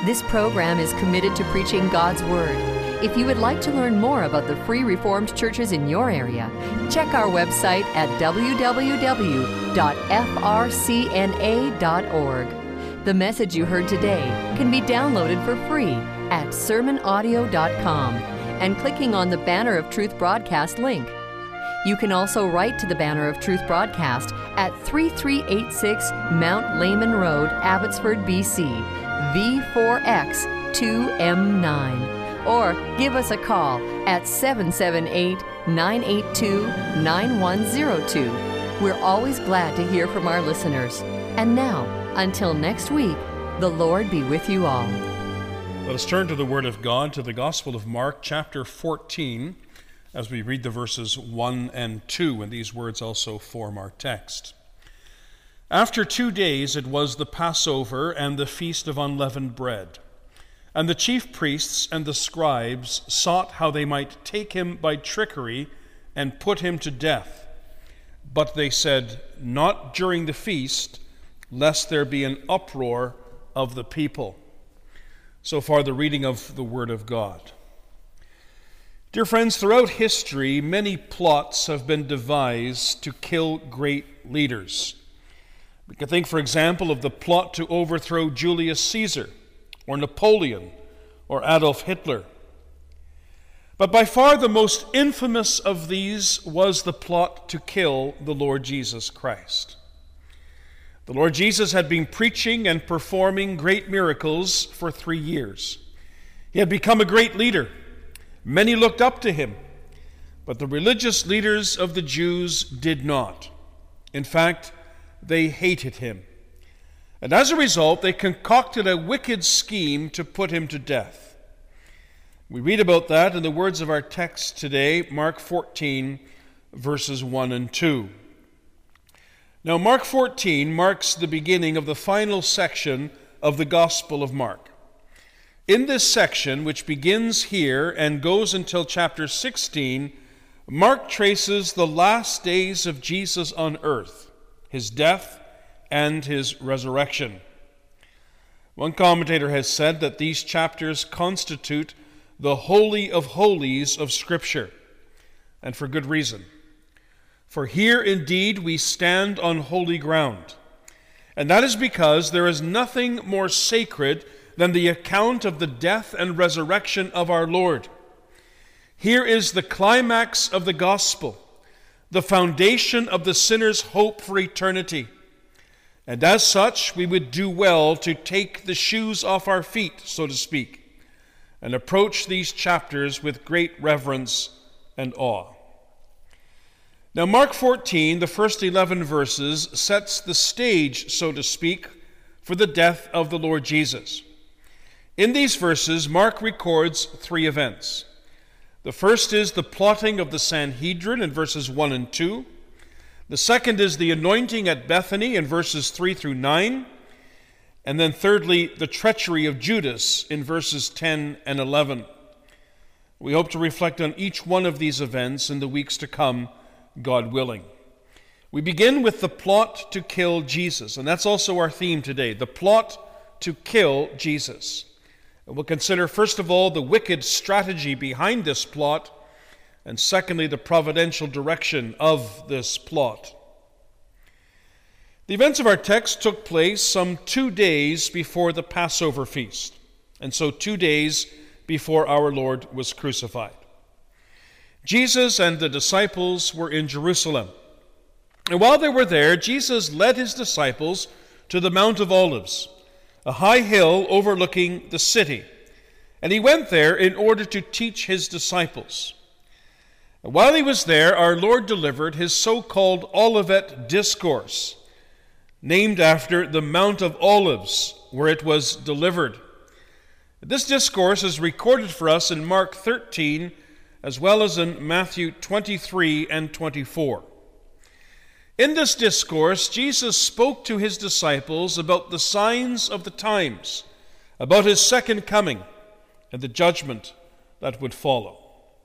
This program is committed to preaching God's Word. If you would like to learn more about the Free Reformed churches in your area, check our website at www.frcna.org. The message you heard today can be downloaded for free at sermonaudio.com and clicking on the Banner of Truth broadcast link. You can also write to the Banner of Truth broadcast at 3386 Mount Lehman Road, Abbotsford, BC, V4X2M9. Or give us a call at 778-982-9102. We're always glad to hear from our listeners. And now, until next week, the Lord be with you all. Let us turn to the Word of God, to the Gospel of Mark, chapter 14, as we read the verses 1 and 2, and these words also form our text. After 2 days it was the Passover and the Feast of Unleavened Bread. And the chief priests and the scribes sought how they might take him by trickery and put him to death. But they said, "Not during the feast, lest there be an uproar of the people." So far, the reading of the Word of God. Dear friends, throughout history, many plots have been devised to kill great leaders. We can think, for example, of the plot to overthrow Julius Caesar, or Napoleon, or Adolf Hitler. But by far the most infamous of these was the plot to kill the Lord Jesus Christ. The Lord Jesus had been preaching and performing great miracles for 3 years. He had become a great leader. Many looked up to him, but the religious leaders of the Jews did not. In fact, they hated him. And as a result, they concocted a wicked scheme to put him to death. We read about that in the words of our text today, Mark 14, verses 1 and 2. Now, Mark 14 marks the beginning of the final section of the Gospel of Mark. In this section, which begins here and goes until chapter 16, Mark traces the last days of Jesus on earth, his death and his resurrection. One commentator has said that these chapters constitute the Holy of Holies of Scripture, and for good reason. For here indeed we stand on holy ground, and that is because there is nothing more sacred than the account of the death and resurrection of our Lord. Here is the climax of the gospel, the foundation of the sinner's hope for eternity. And as such, we would do well to take the shoes off our feet, so to speak, and approach these chapters with great reverence and awe. Now, Mark 14, the first 11 verses, sets the stage, so to speak, for the death of the Lord Jesus. In these verses, Mark records 3 events. The first is the plotting of the Sanhedrin in verses 1 and 2. The second is the anointing at Bethany in verses 3 through 9. And then thirdly, the treachery of Judas in verses 10 and 11. We hope to reflect on each one of these events in the weeks to come, God willing. We begin with the plot to kill Jesus, and that's also our theme today, the plot to kill Jesus. And we'll consider, first of all, the wicked strategy behind this plot, and secondly, the providential direction of this plot. The events of our text took place some 2 days before the Passover feast, and so 2 days before our Lord was crucified. Jesus and the disciples were in Jerusalem. And while they were there, Jesus led his disciples to the Mount of Olives, a high hill overlooking the city. And he went there in order to teach his disciples. And while he was there, our Lord delivered his so-called Olivet Discourse, named after the Mount of Olives, where it was delivered. This discourse is recorded for us in Mark 13, as well as in Matthew 23 and 24. In this discourse, Jesus spoke to his disciples about the signs of the times, about his second coming, and the judgment that would follow.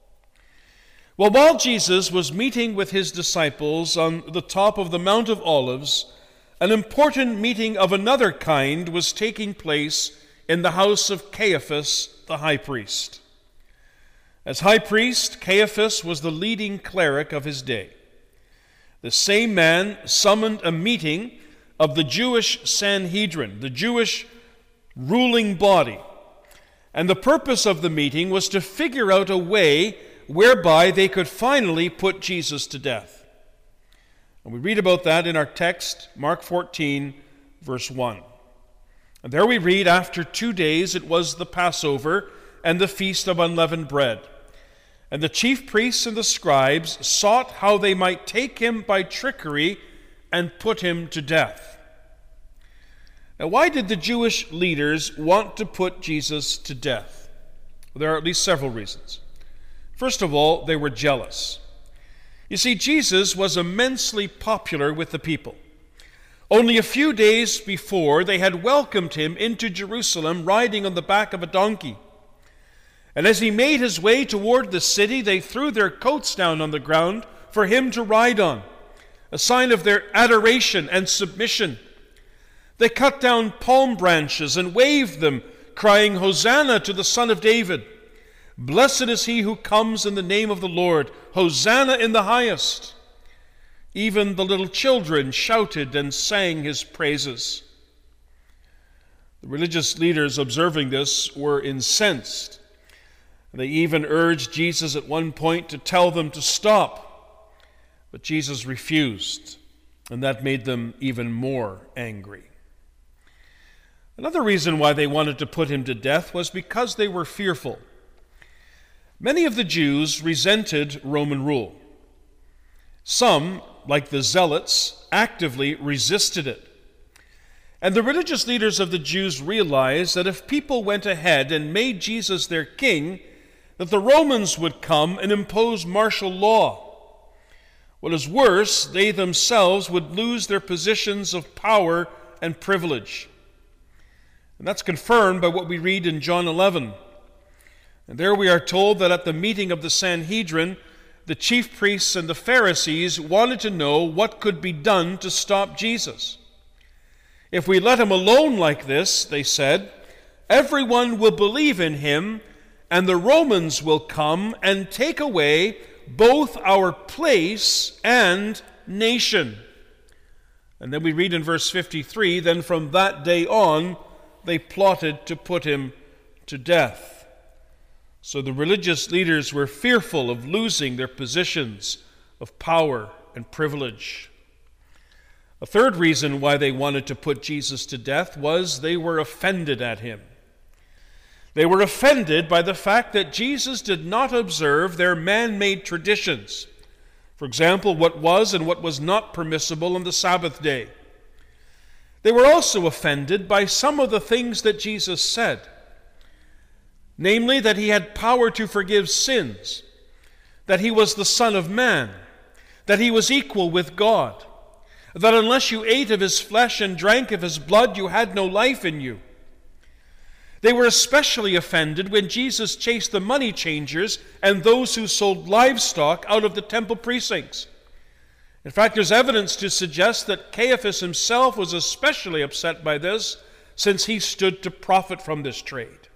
Well, while Jesus was meeting with his disciples on the top of the Mount of Olives, an important meeting of another kind was taking place in the house of Caiaphas the high priest. As high priest, Caiaphas was the leading cleric of his day. The same man summoned a meeting of the Jewish Sanhedrin, the Jewish ruling body. And the purpose of the meeting was to figure out a way whereby they could finally put Jesus to death. And we read about that in our text, Mark 14, verse 1. And there we read, after 2 days it was the Passover and the feast of unleavened bread. And the chief priests and the scribes sought how they might take him by trickery and put him to death. Now, why did the Jewish leaders want to put Jesus to death? Well, there are at least several reasons. First of all, they were jealous. You see, Jesus was immensely popular with the people. Only a few days before, they had welcomed him into Jerusalem riding on the back of a donkey. And as he made his way toward the city, they threw their coats down on the ground for him to ride on, a sign of their adoration and submission. They cut down palm branches and waved them, crying, "Hosanna to the Son of David! Blessed is he who comes in the name of the Lord! Hosanna in the highest!" Even the little children shouted and sang his praises. The religious leaders observing this were incensed. They even urged Jesus at one point to tell them to stop. But Jesus refused, and that made them even more angry. Another reason why they wanted to put him to death was because they were fearful. Many of the Jews resented Roman rule. Some, like the Zealots, actively resisted it. And the religious leaders of the Jews realized that if people went ahead and made Jesus their king, that the Romans would come and impose martial law. What is worse, they themselves would lose their positions of power and privilege. And that's confirmed by what we read in John 11. And there we are told that at the meeting of the Sanhedrin, the chief priests and the Pharisees wanted to know what could be done to stop Jesus. If we let him alone like this, they said, everyone will believe in him, and the Romans will come and take away both our place and nation. And then we read in verse 53, then from that day on, they plotted to put him to death. So the religious leaders were fearful of losing their positions of power and privilege. A third reason why they wanted to put Jesus to death was they were offended at him. They were offended by the fact that Jesus did not observe their man-made traditions. For example, what was and what was not permissible on the Sabbath day. They were also offended by some of the things that Jesus said. Namely, that he had power to forgive sins, that he was the Son of Man, that he was equal with God, that unless you ate of his flesh and drank of his blood, you had no life in you. They were especially offended when Jesus chased the money changers and those who sold livestock out of the temple precincts. In fact, there's evidence to suggest that Caiaphas himself was especially upset by this, since he stood to profit from this trade.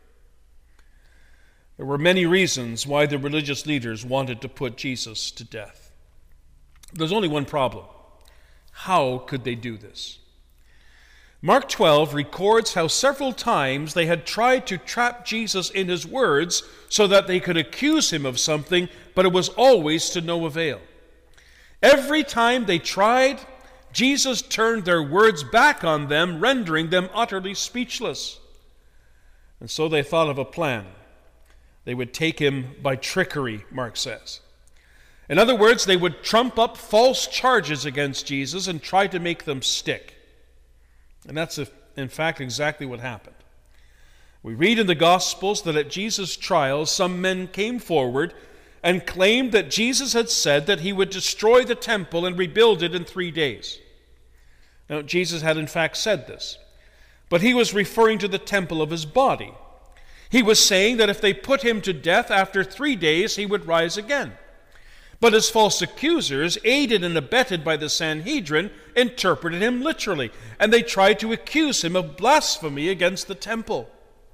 There were many reasons why the religious leaders wanted to put Jesus to death. There's only one problem. How could they do this? Mark 12 records how several times they had tried to trap Jesus in his words so that they could accuse him of something, but it was always to no avail. Every time they tried, Jesus turned their words back on them, rendering them utterly speechless. And so they thought of a plan. They would take him by trickery, Mark says. In other words, they would trump up false charges against Jesus and try to make them stick. And that's, in fact, exactly what happened. We read in the Gospels that at Jesus' trial, some men came forward and claimed that Jesus had said that he would destroy the temple and rebuild it in 3 days. Now, Jesus had in fact said this, but he was referring to the temple of his body. He was saying that if they put him to death after 3 days, he would rise again. But his false accusers, aided and abetted by the Sanhedrin, interpreted him literally, and they tried to accuse him of blasphemy against the temple.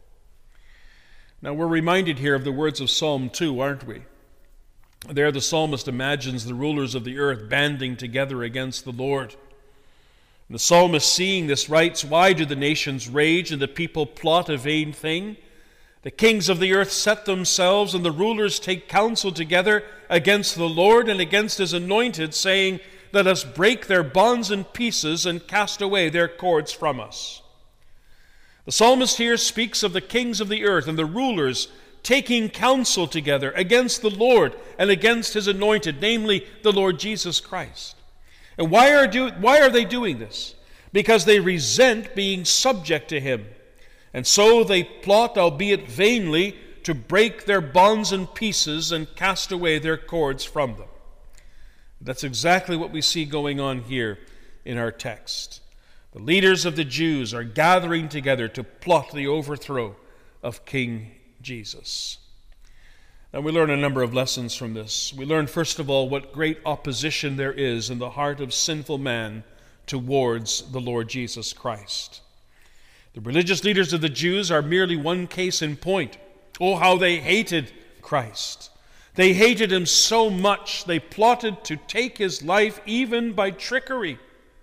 Now we're reminded here of the words of Psalm 2, aren't we? There the psalmist imagines the rulers of the earth banding together against the Lord. And the psalmist, seeing this, writes, "Why do the nations rage and the people plot a vain thing? The kings of the earth set themselves, and the rulers take counsel together against the Lord and against his anointed, saying, Let us break their bonds in pieces and cast away their cords from us." The psalmist here speaks of the kings of the earth and the rulers taking counsel together against the Lord and against his anointed, namely the Lord Jesus Christ. And why are they doing this? Because they resent being subject to him. And so they plot, albeit vainly, to break their bonds in pieces and cast away their cords from them. That's exactly what we see going on here in our text. The leaders of the Jews are gathering together to plot the overthrow of King Jesus. And we learn a number of lessons from this. We learn, first of all, what great opposition there is in the heart of sinful man towards the Lord Jesus Christ. The religious leaders of the Jews are merely one case in point. Oh, how they hated Christ. They hated him so much, they plotted to take his life even by trickery.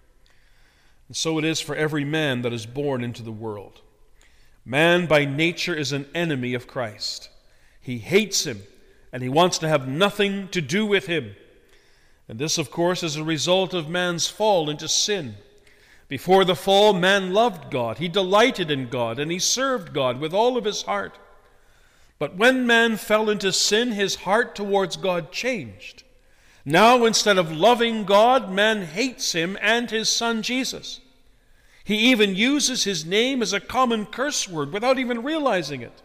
And so it is for every man that is born into the world. Man by nature is an enemy of Christ. He hates him, and he wants to have nothing to do with him. And this, of course, is a result of man's fall into sin. Before the fall, man loved God. He delighted in God, and he served God with all of his heart. But when man fell into sin, his heart towards God changed. Now, instead of loving God, man hates him and his Son Jesus. He even uses his name as a common curse word without even realizing it.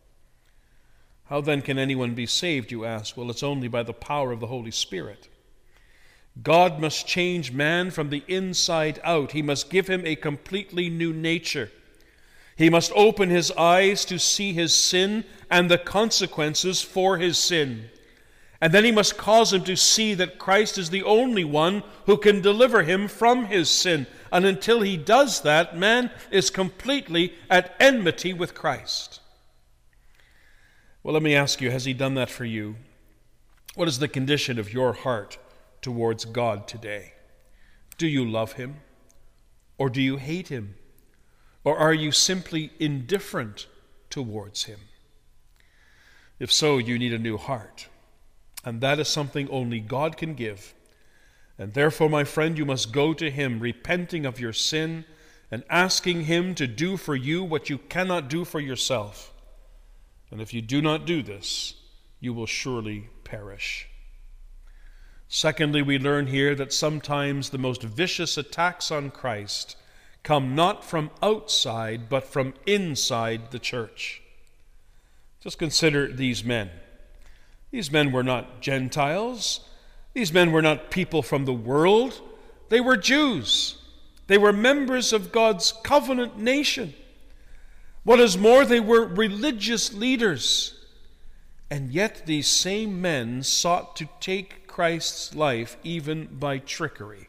How then can anyone be saved, you ask? Well, it's only by the power of the Holy Spirit. God must change man from the inside out. He must give him a completely new nature. He must open his eyes to see his sin and the consequences for his sin. And then he must cause him to see that Christ is the only one who can deliver him from his sin. And until he does that, man is completely at enmity with Christ. Well, let me ask you, has he done that for you? What is the condition of your heart towards God today? Do you love him? Or do you hate him? Or are you simply indifferent towards him? If so, you need a new heart. And that is something only God can give. And therefore, my friend, you must go to him, repenting of your sin and asking him to do for you what you cannot do for yourself. And if you do not do this, you will surely perish. Secondly, we learn here that sometimes the most vicious attacks on Christ come not from outside, but from inside the church. Just consider these men. These men were not Gentiles. These men were not people from the world. They were Jews. They were members of God's covenant nation. What is more, they were religious leaders. And yet these same men sought to take Christ's life even by trickery.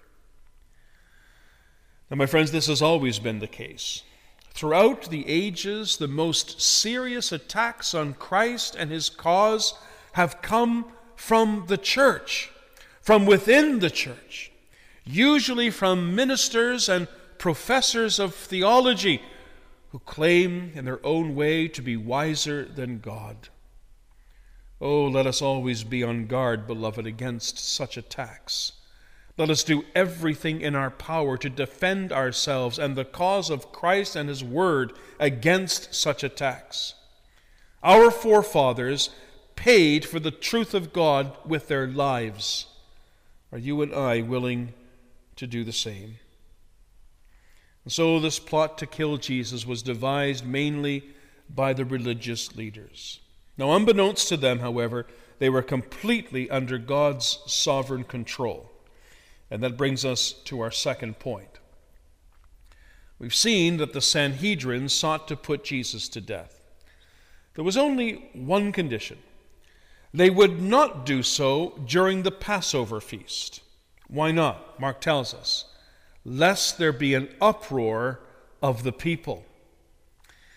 Now, my friends, this has always been the case. Throughout the ages, the most serious attacks on Christ and his cause have come from the church, from within the church, usually from ministers and professors of theology who claim in their own way to be wiser than God. Oh, let us always be on guard, beloved, against such attacks. Let us do everything in our power to defend ourselves and the cause of Christ and his word against such attacks. Our forefathers paid for the truth of God with their lives. Are you and I willing to do the same? And so this plot to kill Jesus was devised mainly by the religious leaders. Now, unbeknownst to them, however, they were completely under God's sovereign control. And that brings us to our second point. We've seen that the Sanhedrin sought to put Jesus to death. There was only one condition. They would not do so during the Passover feast. Why not? Mark tells us, lest there be an uproar of the people.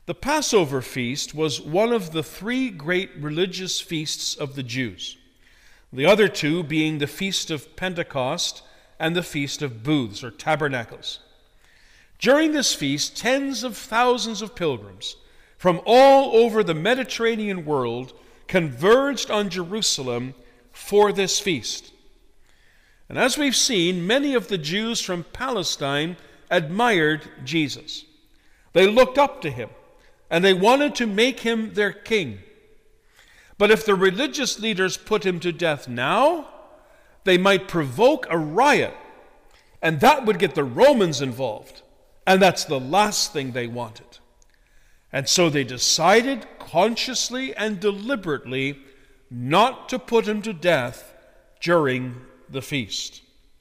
The Passover feast was one of the three great religious feasts of the Jews, the other two being the Feast of Pentecost and the Feast of Booths or Tabernacles. During this feast, tens of thousands of pilgrims from all over the Mediterranean world converged on Jerusalem for this feast. And as we've seen, many of the Jews from Palestine admired Jesus. They looked up to him, and they wanted to make him their king. But if the religious leaders put him to death now, they might provoke a riot, and that would get the Romans involved, and that's the last thing they wanted. And so they decided consciously and deliberately not to put him to death during the feast.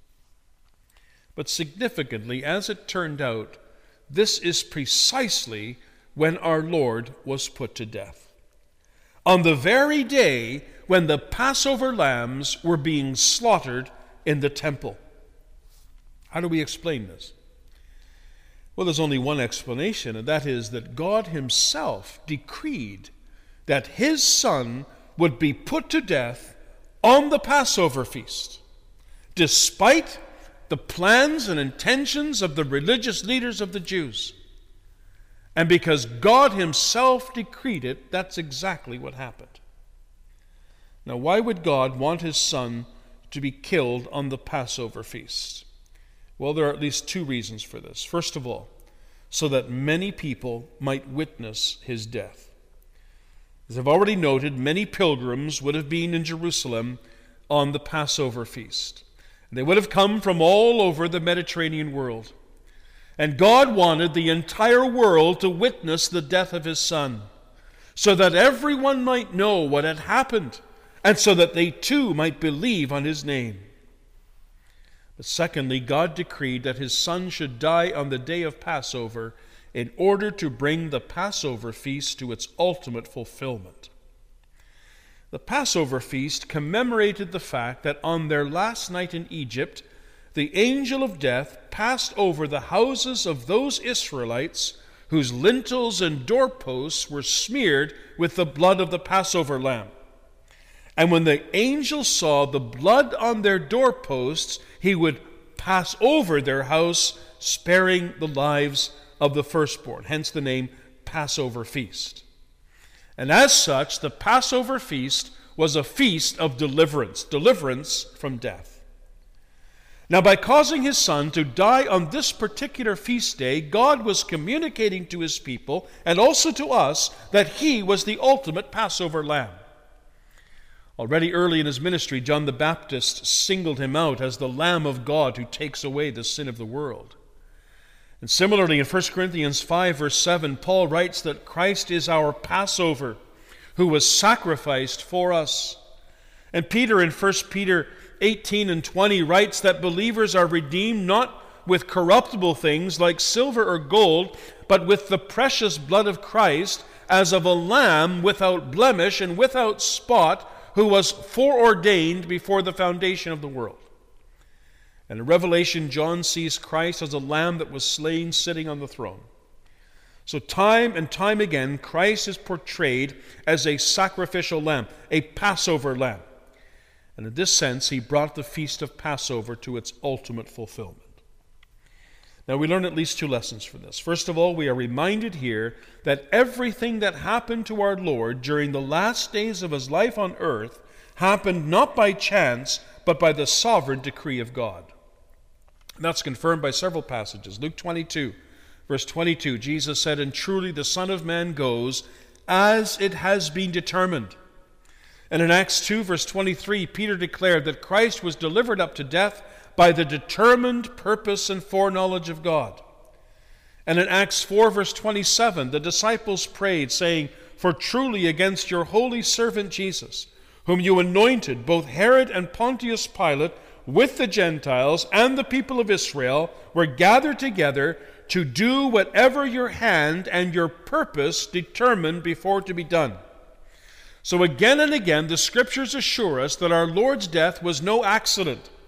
But significantly, as it turned out, this is precisely when our Lord was put to death. On the very day when the Passover lambs were being slaughtered in the temple. How do we explain this? Well, there's only one explanation, and that is that God himself decreed that his Son would be put to death on the Passover feast, despite the plans and intentions of the religious leaders of the Jews. And because God himself decreed it, that's exactly what happened. Now, why would God want his Son to be killed on the Passover feast? Well, there are at least two reasons for this. First of all, so that many people might witness his death. As I've already noted, many pilgrims would have been in Jerusalem on the Passover feast. They would have come from all over the Mediterranean world. And God wanted the entire world to witness the death of his Son, so that everyone might know what had happened, and so that they too might believe on his name. But secondly, God decreed that his Son should die on the day of Passover in order to bring the Passover feast to its ultimate fulfillment. The Passover feast commemorated the fact that on their last night in Egypt, the angel of death passed over the houses of those Israelites whose lintels and doorposts were smeared with the blood of the Passover lamb. And when the angel saw the blood on their doorposts, he would pass over their house, sparing the lives of the firstborn, hence the name Passover feast. And as such, the Passover feast was a feast of deliverance from death. Now, by causing his Son to die on this particular feast day, God was communicating to his people and also to us that he was the ultimate Passover lamb. Already early in his ministry, John the Baptist singled him out as the Lamb of God who takes away the sin of the world. And similarly, in 1 Corinthians 5, verse 7, Paul writes that Christ is our Passover, who was sacrificed for us. And Peter in 1 Peter 18 and 20 writes that believers are redeemed not with corruptible things like silver or gold, but with the precious blood of Christ, as of a lamb without blemish and without spot, who was foreordained before the foundation of the world. And in Revelation, John sees Christ as a lamb that was slain sitting on the throne. So time and time again, Christ is portrayed as a sacrificial lamb, a Passover lamb. And in this sense, he brought the feast of Passover to its ultimate fulfillment. Now, we learn at least two lessons from this. First of all, we are reminded here that everything that happened to our Lord during the last days of his life on earth happened not by chance, but by the sovereign decree of God. And that's confirmed by several passages. Luke 22, verse 22, Jesus said, "And truly the Son of Man goes as it has been determined." And in Acts 2, verse 23, Peter declared that Christ was delivered up to death by the determined purpose and foreknowledge of God. And in Acts 4, verse 27, the disciples prayed, saying, "For truly against your holy servant Jesus, whom you anointed, both Herod and Pontius Pilate, with the Gentiles and the people of Israel, were gathered together to do whatever your hand and your purpose determined before to be done." So again and again, the Scriptures assure us that our Lord's death was no accident.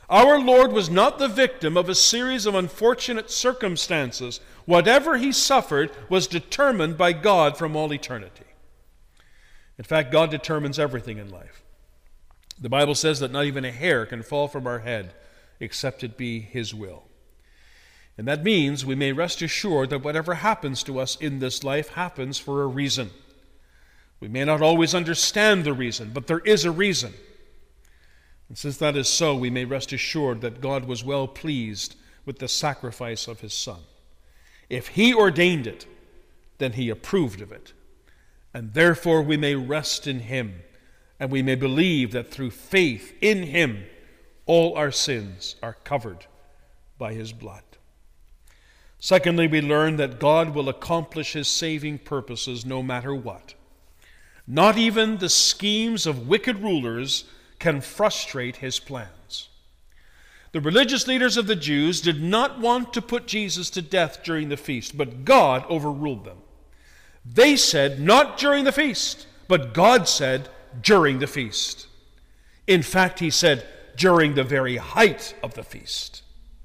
Our Lord was not the victim of a series of unfortunate circumstances. Whatever he suffered was determined by God from all eternity. In fact, God determines everything in life. The Bible says that not even a hair can fall from our head except it be his will. And that means we may rest assured that whatever happens to us in this life happens for a reason. We may not always understand the reason, but there is a reason. And since that is so, we may rest assured that God was well pleased with the sacrifice of his Son. If he ordained it, then he approved of it. And therefore we may rest in him, and we may believe that through faith in him, all our sins are covered by his blood. Secondly, we learn that God will accomplish his saving purposes no matter what. Not even the schemes of wicked rulers can frustrate his plans. The religious leaders of the Jews did not want to put Jesus to death during the feast, but God overruled them. They said, not during the feast, but God said, during the feast. In fact, he said, during the very height of the feast.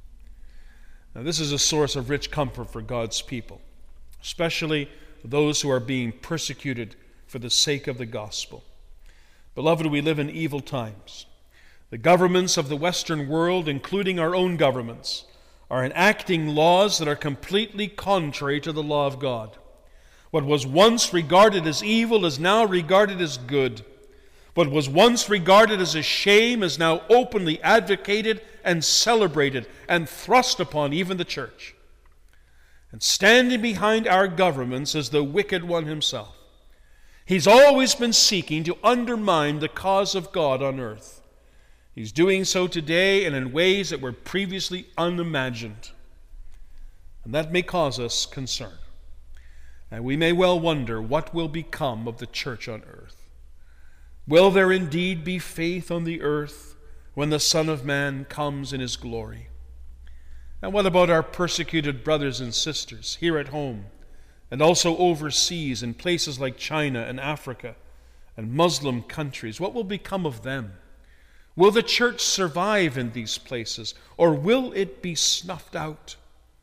Now, this is a source of rich comfort for God's people, especially those who are being persecuted for the sake of the gospel. Beloved, we live in evil times. The governments of the Western world, including our own governments, are enacting laws that are completely contrary to the law of God. What was once regarded as evil is now regarded as good. What was once regarded as a shame is now openly advocated and celebrated and thrust upon even the church. And standing behind our governments is the wicked one himself. He's always been seeking to undermine the cause of God on earth. He's doing so today and in ways that were previously unimagined. And that may cause us concern. And we may well wonder what will become of the church on earth. Will there indeed be faith on the earth when the Son of Man comes in his glory? And what about our persecuted brothers and sisters here at home and also overseas in places like China and Africa and Muslim countries? What will become of them? Will the church survive in these places, or will it be snuffed out?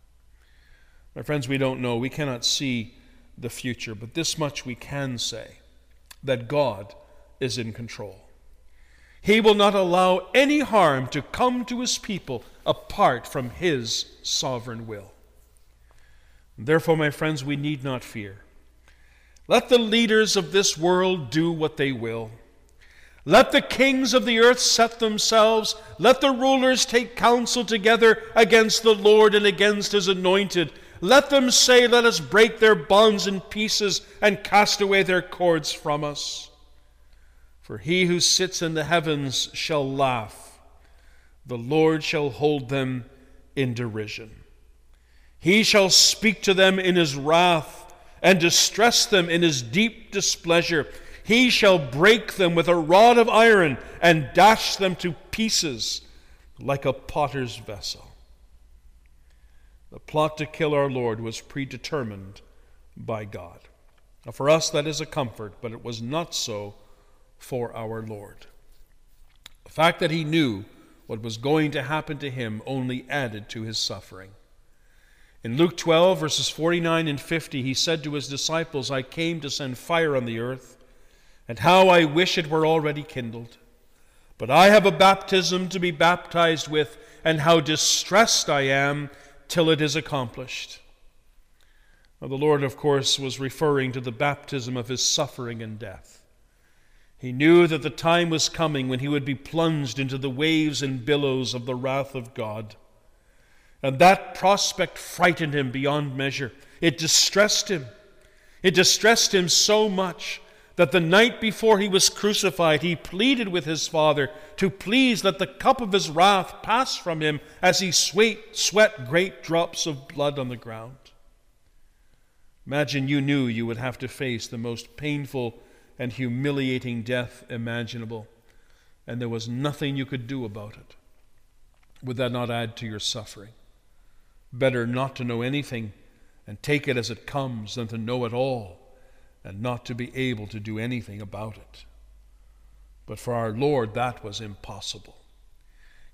My friends, we don't know. We cannot see the future, but this much we can say, that God is in control. He will not allow any harm to come to his people apart from his sovereign will. Therefore, my friends, we need not fear. Let the leaders of this world do what they will. Let the kings of the earth set themselves. Let the rulers take counsel together against the Lord and against his anointed. Let them say, let us break their bonds in pieces and cast away their cords from us. For he who sits in the heavens shall laugh. The Lord shall hold them in derision. He shall speak to them in his wrath and distress them in his deep displeasure. He shall break them with a rod of iron and dash them to pieces like a potter's vessel. The plot to kill our Lord was predetermined by God. Now, for us, that is a comfort, but it was not so for our Lord. The fact that he knew what was going to happen to him only added to his suffering. In Luke 12, verses 49 and 50, he said to his disciples, I came to send fire on the earth, and how I wish it were already kindled. But I have a baptism to be baptized with, and how distressed I am till it is accomplished. Now, the Lord, of course, was referring to the baptism of his suffering and death. He knew that the time was coming when he would be plunged into the waves and billows of the wrath of God. And that prospect frightened him beyond measure. It distressed him. It distressed him so much that the night before he was crucified, he pleaded with his Father to please let the cup of his wrath pass from him as he sweat great drops of blood on the ground. Imagine you knew you would have to face the most painful and humiliating death imaginable, and there was nothing you could do about it. Would that not add to your suffering? Better not to know anything and take it as it comes than to know it all and not to be able to do anything about it. But for our Lord, that was impossible.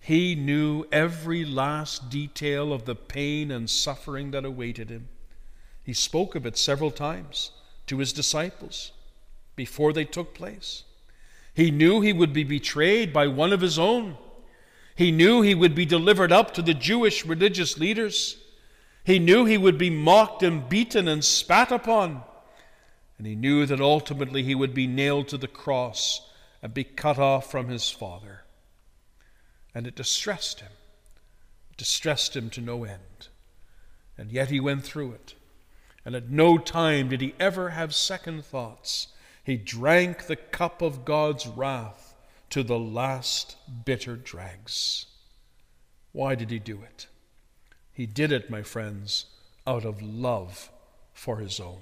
He knew every last detail of the pain and suffering that awaited him. He spoke of it several times to his disciples before they took place. He knew he would be betrayed by one of his own. He knew he would be delivered up to the Jewish religious leaders. He knew he would be mocked and beaten and spat upon. And he knew that ultimately he would be nailed to the cross and be cut off from his Father. And it distressed him. It distressed him to no end. And yet he went through it. And at no time did he ever have second thoughts. He drank the cup of God's wrath to the last bitter dregs. Why did he do it? He did it, my friends, out of love for his own.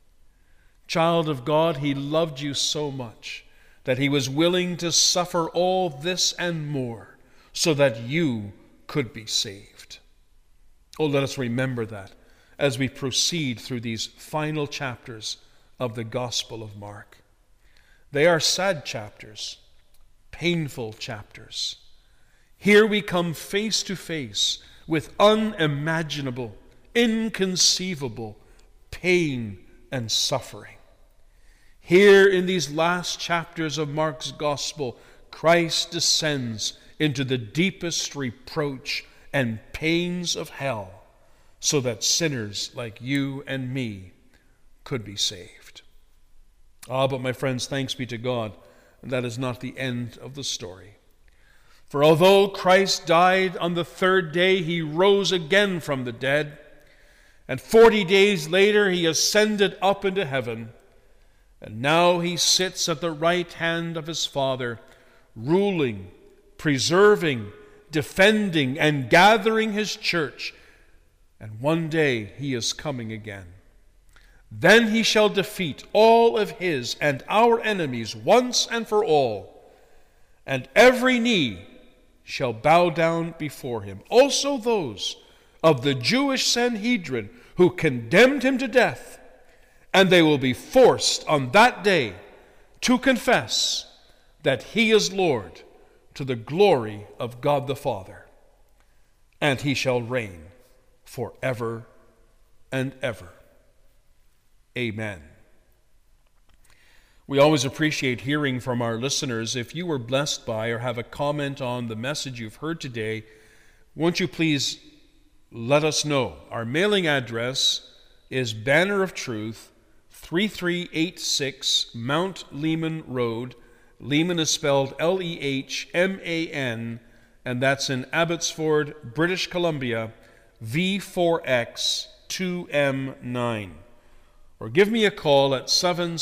Child of God, he loved you so much that he was willing to suffer all this and more so that you could be saved. Oh, let us remember that as we proceed through these final chapters of the Gospel of Mark. They are sad chapters, painful chapters. Here we come face to face with unimaginable, inconceivable pain and suffering. Here in these last chapters of Mark's Gospel, Christ descends into the deepest reproach and pains of hell so that sinners like you and me could be saved. But my friends, thanks be to God, that is not the end of the story. For although Christ died on the third day, he rose again from the dead, and 40 days later he ascended up into heaven, and now he sits at the right hand of his Father, ruling, preserving, defending, and gathering his church. And one day he is coming again. Then he shall defeat all of his and our enemies once and for all, and every knee shall bow down before him, also those of the Jewish Sanhedrin who condemned him to death, and they will be forced on that day to confess that he is Lord, to the glory of God the Father, and he shall reign forever and ever. Amen. We always appreciate hearing from our listeners. If you were blessed by or have a comment on the message you've heard today, won't you please let us know? Our mailing address is Banner of Truth, 3386 Mount Lehman Road. Lehman is spelled Lehman, and that's in Abbotsford, British Columbia, V4X 2M9. Or give me a call at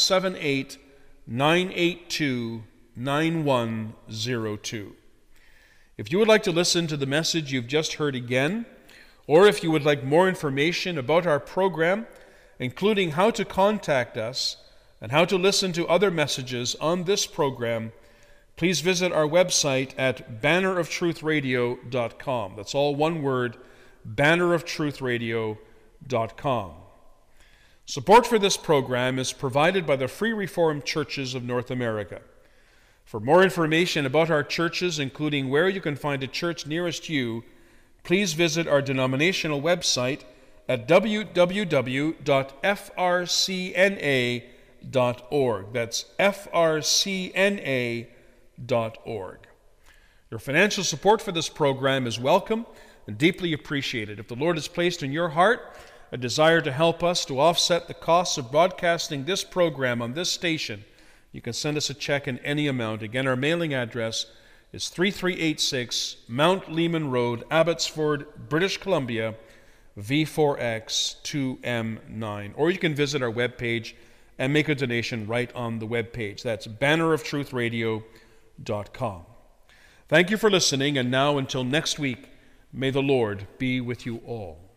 778-982-9102. If you would like to listen to the message you've just heard again, or if you would like more information about our program, including how to contact us and how to listen to other messages on this program, please visit our website at banneroftruthradio.com. That's all one word, banneroftruthradio.com. Support for this program is provided by the Free Reformed Churches of North America. For more information about our churches, including where you can find a church nearest you, please visit our denominational website at www.frcna.org. That's frcna.org. Your financial support for this program is welcome and deeply appreciated. If the Lord has placed in your heart a desire to help us to offset the costs of broadcasting this program on this station, you can send us a check in any amount. Again, our mailing address is 3386 Mount Lehman Road, Abbotsford, British Columbia, V4X 2M9. Or you can visit our webpage and make a donation right on the webpage. That's banneroftruthradio.com. Thank you for listening, and now until next week, may the Lord be with you all.